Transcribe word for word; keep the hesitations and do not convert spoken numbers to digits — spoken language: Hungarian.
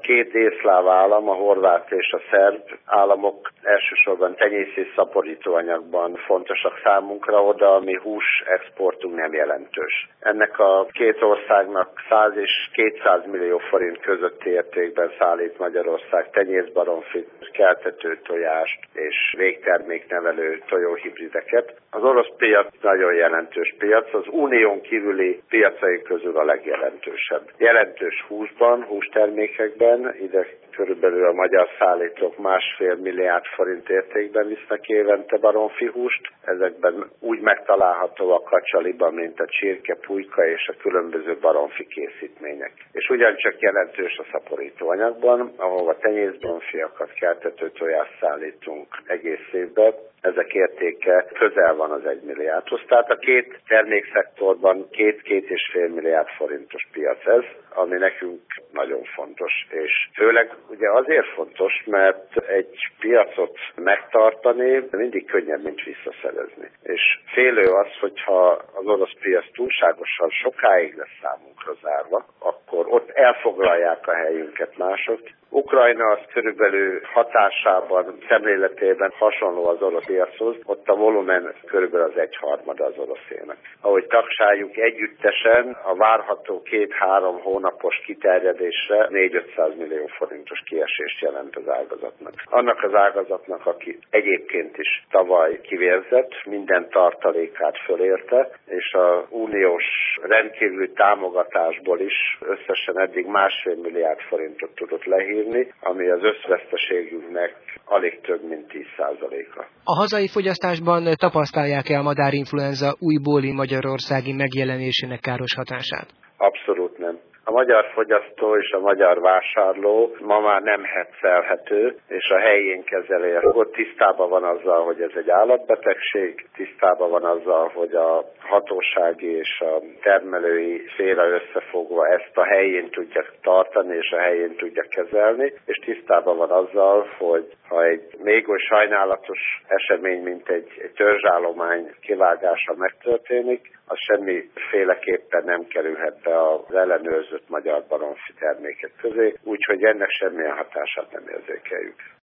két délszláv állam, a horvát és a szerb államok elsősorban tenyész és szaporítóanyagban fontosak számunkra, oda a mi hús exportunk nem jelentős. Ennek a két országnak száz és kétszáz millió forint közötti értékben szállít Magyarország tenyészbaromfit, keltető tojást és végterméknevelő tojóhibrideket. Az orosz piac nagyon jelentős piac, az unión kívüli piacai közül a legjelentősebb. Jelentős húsban, hústermékekben, ide körülbelül a magyar szállítók másfél milliárd forint értékben visznek évente baromfihúst. Ezekben úgy megtalálható a kacsaliba, mint a csirke, pulyka és a különböző baromfi készítmények. És ugyancsak jelentős a szaporítóanyagban, ahova tenyészbaromfiakat, keltető tojást szállítunk egész évben. Ezek értéke közel van az egy milliárdhoz. Tehát a két termékszektorban két-két és fél milliárd forintos piac ez, ami nekünk nagyon fontos. És főleg ugye azért fontos, mert egy piacot megtartani mindig könnyebb, mint visszaszerezni. És félő az, hogyha az orosz piac túlságosan sokáig lesz számunkra zárva, akkor ott elfoglalják a helyünket mások. Ukrajna az körülbelül hatásában, szemléletében hasonló az orosz piachoz, ott a volumen körülbelül az egyharmada az oroszének. Ahogy tagsáljuk együttesen, a várható két-három hónapos kiterjedésre négy-ötszáz millió forintos kiesést jelent az ágazatnak. Annak az ágazatnak, aki egyébként is tavaly kivérzett, minden tartalékát fölérte, és a uniós rendkívüli támogatásból is összesen eddig másfél milliárd forintot tudott lehívni, ami az összveszteségünknek alig több, mint tíz százaléka. A hazai fogyasztásban tapasztalják-e a madárinfluenza újbóli magyarországi megjelenésének káros hatását? Abszolút nem. A magyar fogyasztó és a magyar vásárló ma már nem hetszelhető, és a helyén kezeli. Ott tisztában van azzal, hogy ez egy állatbetegség, tisztában van azzal, hogy a hatósági és a termelői szféra összefogva ezt a helyén tudja tartani és a helyén tudja kezelni, és tisztában van azzal, hogy ha egy még oly sajnálatos esemény, mint egy, egy törzsállomány kivágása megtörténik, az semmiféleképpen nem kerülhet be az ellenőrzött magyar baromfi termékek közé, úgyhogy ennek semmilyen hatását nem érzékeljük.